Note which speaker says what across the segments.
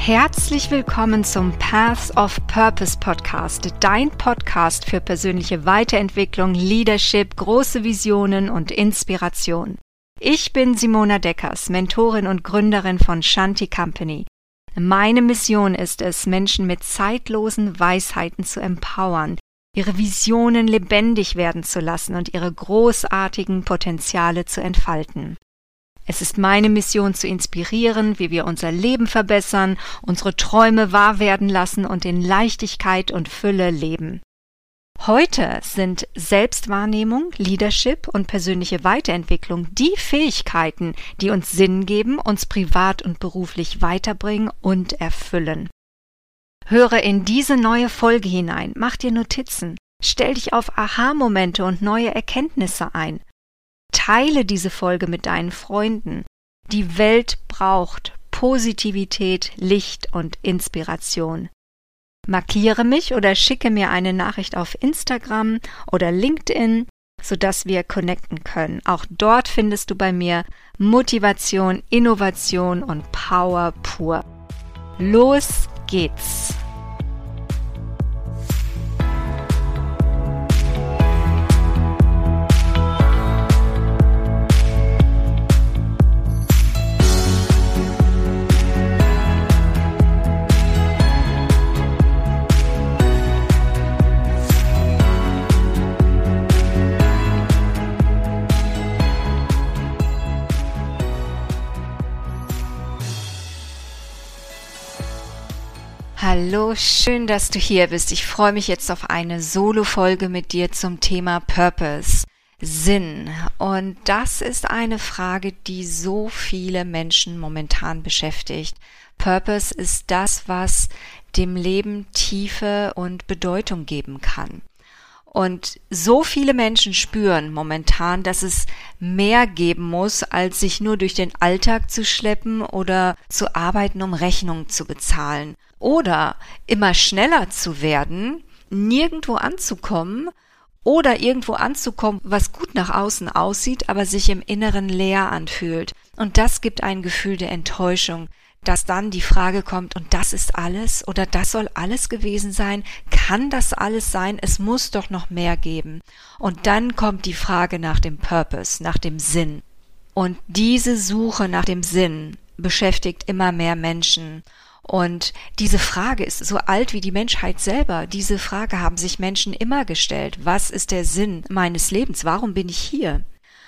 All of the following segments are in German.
Speaker 1: Herzlich willkommen zum Paths of Purpose Podcast, dein Podcast für persönliche Weiterentwicklung, Leadership, große Visionen und Inspiration. Ich bin Simona Deckers, Mentorin und Gründerin von Shanti Company. Meine Mission ist es, Menschen mit zeitlosen Weisheiten zu empowern, ihre Visionen lebendig werden zu lassen und ihre großartigen Potenziale zu entfalten. Es ist meine Mission zu inspirieren, wie wir unser Leben verbessern, unsere Träume wahr werden lassen und in Leichtigkeit und Fülle leben. Heute sind Selbstwahrnehmung, Leadership und persönliche Weiterentwicklung die Fähigkeiten, die uns Sinn geben, uns privat und beruflich weiterbringen und erfüllen. Höre in diese neue Folge hinein, mach dir Notizen, stell dich auf Aha-Momente und neue Erkenntnisse ein. Teile diese Folge mit deinen Freunden. Die Welt braucht Positivität, Licht und Inspiration. Markiere mich oder schicke mir eine Nachricht auf Instagram oder LinkedIn, sodass wir connecten können. Auch dort findest du bei mir Motivation, Innovation und Power pur. Los geht's! Hallo, schön, dass du hier bist. Ich freue mich jetzt auf eine Solo-Folge mit dir zum Thema Purpose, Sinn. Und das ist eine Frage, die so viele Menschen momentan beschäftigt. Purpose ist das, was dem Leben Tiefe und Bedeutung geben kann. Und so viele Menschen spüren momentan, dass es mehr geben muss, als sich nur durch den Alltag zu schleppen oder zu arbeiten, um Rechnungen zu bezahlen. Oder immer schneller zu werden, nirgendwo anzukommen oder irgendwo anzukommen, was gut nach außen aussieht, aber sich im Inneren leer anfühlt. Und das gibt ein Gefühl der Enttäuschung, dass dann die Frage kommt, und das ist alles oder das soll alles gewesen sein? Kann das alles sein? Es muss doch noch mehr geben. Und dann kommt die Frage nach dem Purpose, nach dem Sinn. Und diese Suche nach dem Sinn beschäftigt immer mehr Menschen. Und diese Frage ist so alt wie die Menschheit selber. Diese Frage haben sich Menschen immer gestellt. Was ist der Sinn meines Lebens? Warum bin ich hier?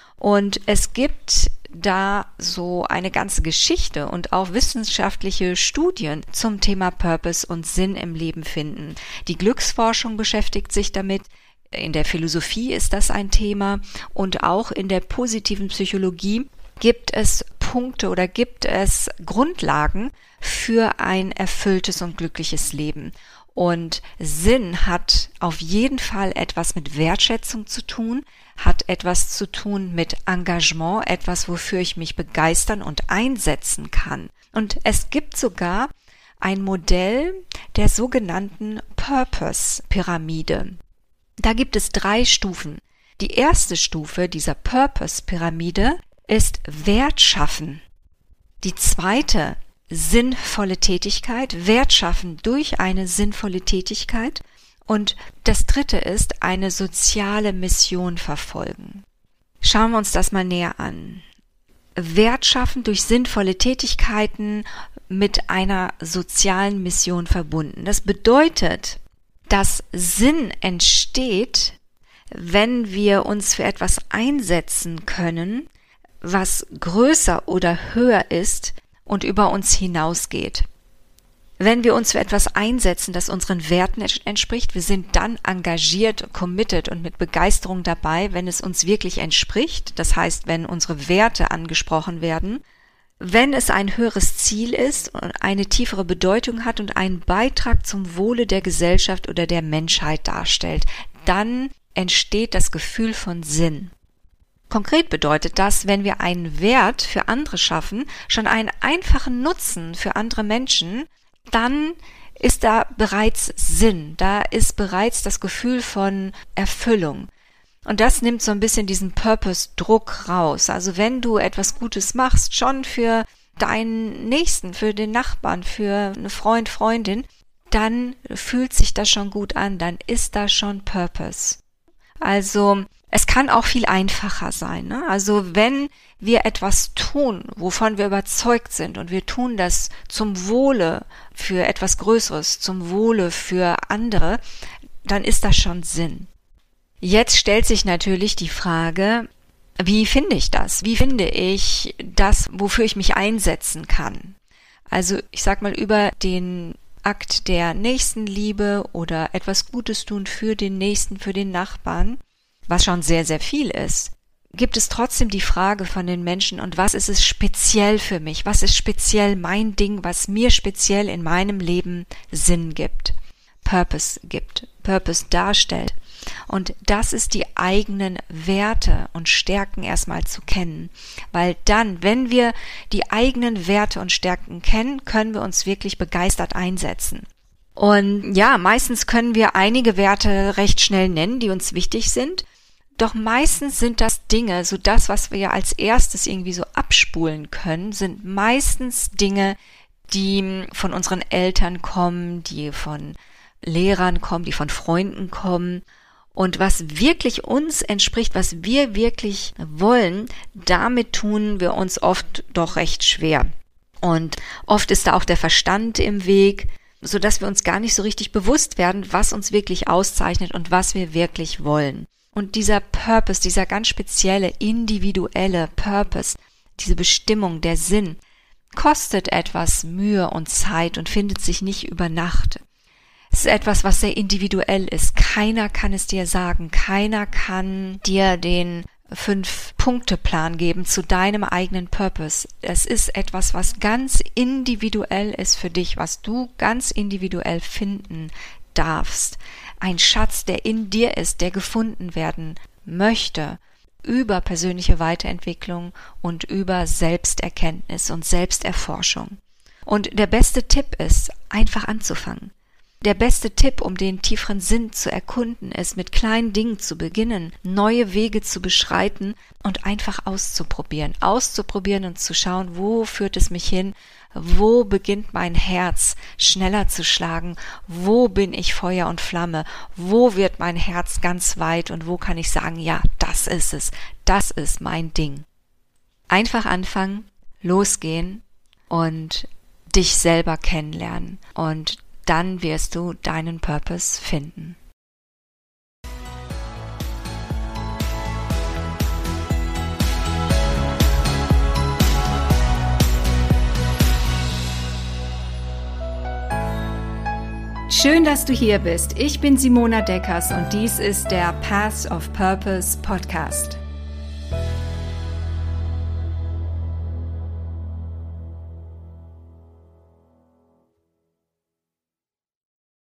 Speaker 1: Und es gibt da so eine ganze Geschichte und auch wissenschaftliche Studien zum Thema Purpose und Sinn im Leben finden. Die Glücksforschung beschäftigt sich damit. In der Philosophie ist das ein Thema und auch in der positiven Psychologie gibt es Punkte oder gibt es Grundlagen für ein erfülltes und glückliches Leben. Und Sinn hat auf jeden Fall etwas mit Wertschätzung zu tun, hat etwas zu tun mit Engagement, etwas, wofür ich mich begeistern und einsetzen kann. Und es gibt sogar ein Modell der sogenannten Purpose-Pyramide. Da gibt es 3 Stufen. Die erste Stufe dieser Purpose-Pyramide ist Wert schaffen. Die zweite sinnvolle Tätigkeit, Wert schaffen durch eine sinnvolle Tätigkeit. Und das dritte ist eine soziale Mission verfolgen. Schauen wir uns das mal näher an. Wert schaffen durch sinnvolle Tätigkeiten mit einer sozialen Mission verbunden. Das bedeutet, dass Sinn entsteht, wenn wir uns für etwas einsetzen können, was größer oder höher ist und über uns hinausgeht. Wenn wir uns für etwas einsetzen, das unseren Werten entspricht, wir sind dann engagiert, committed und mit Begeisterung dabei, wenn es uns wirklich entspricht, das heißt, wenn unsere Werte angesprochen werden, wenn es ein höheres Ziel ist und eine tiefere Bedeutung hat und einen Beitrag zum Wohle der Gesellschaft oder der Menschheit darstellt, dann entsteht das Gefühl von Sinn. Konkret bedeutet das, wenn wir einen Wert für andere schaffen, schon einen einfachen Nutzen für andere Menschen, dann ist da bereits Sinn, da ist bereits das Gefühl von Erfüllung. Und das nimmt so ein bisschen diesen Purpose-Druck raus. Also wenn du etwas Gutes machst, schon für deinen Nächsten, für den Nachbarn, für eine Freund, Freundin, dann fühlt sich das schon gut an, dann ist da schon Purpose. Also es kann auch viel einfacher sein, ne? Also wenn wir etwas tun, wovon wir überzeugt sind und wir tun das zum Wohle für etwas Größeres, zum Wohle für andere, dann ist das schon Sinn. Jetzt stellt sich natürlich die Frage, wie finde ich das? Wie finde ich das, wofür ich mich einsetzen kann? Also ich sag mal, über den Akt der Nächstenliebe oder etwas Gutes tun für den Nächsten, für den Nachbarn, was schon sehr, sehr viel ist, gibt es trotzdem die Frage von den Menschen, und was ist es speziell für mich? Was ist speziell mein Ding, was mir speziell in meinem Leben Sinn gibt, Purpose darstellt? Und das ist die eigenen Werte und Stärken erstmal zu kennen. Weil dann, wenn wir die eigenen Werte und Stärken kennen, können wir uns wirklich begeistert einsetzen. Und ja, meistens können wir einige Werte recht schnell nennen, die uns wichtig sind. Doch meistens sind das Dinge, so das, was wir als erstes irgendwie so abspulen können, sind meistens Dinge, die von unseren Eltern kommen, die von Lehrern kommen, die von Freunden kommen. Und was wirklich uns entspricht, was wir wirklich wollen, damit tun wir uns oft doch recht schwer. Und oft ist da auch der Verstand im Weg, sodass wir uns gar nicht so richtig bewusst werden, was uns wirklich auszeichnet und was wir wirklich wollen. Und dieser Purpose, dieser ganz spezielle, individuelle Purpose, diese Bestimmung, der Sinn, kostet etwas Mühe und Zeit und findet sich nicht über Nacht. Es ist etwas, was sehr individuell ist. Keiner kann es dir sagen. Keiner kann dir den 5-Punkte-Plan geben zu deinem eigenen Purpose. Es ist etwas, was ganz individuell ist für dich, was du ganz individuell finden darfst. Ein Schatz, der in dir ist, der gefunden werden möchte, über persönliche Weiterentwicklung und über Selbsterkenntnis und Selbsterforschung. Und der beste Tipp ist, einfach anzufangen. Der beste Tipp, um den tieferen Sinn zu erkunden, ist, mit kleinen Dingen zu beginnen, neue Wege zu beschreiten und einfach auszuprobieren und zu schauen, wo führt es mich hin, wo beginnt mein Herz schneller zu schlagen, wo bin ich Feuer und Flamme, wo wird mein Herz ganz weit und wo kann ich sagen, ja, das ist es, das ist mein Ding. Einfach anfangen, losgehen und dich selber kennenlernen, und dann wirst du deinen Purpose finden. Schön, dass du hier bist. Ich bin Simona Deckers und dies ist der Path of Purpose Podcast.